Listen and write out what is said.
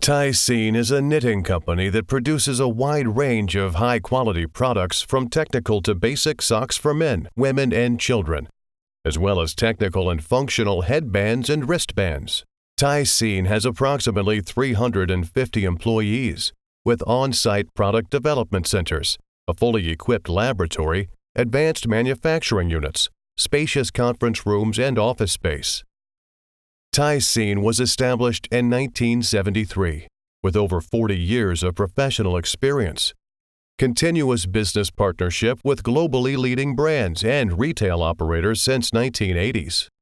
Tycene is a knitting company that produces a wide range of high-quality products from technical to basic socks for men, women, and children, as well as technical and functional headbands and wristbands. Tycene has approximately 350 employees, with on-site product development centers, a fully equipped laboratory, advanced manufacturing units, spacious conference rooms, and office space. Tycene was established in 1973, with over 40 years of professional experience, continuous business partnership with globally leading brands and retail operators since 1980s.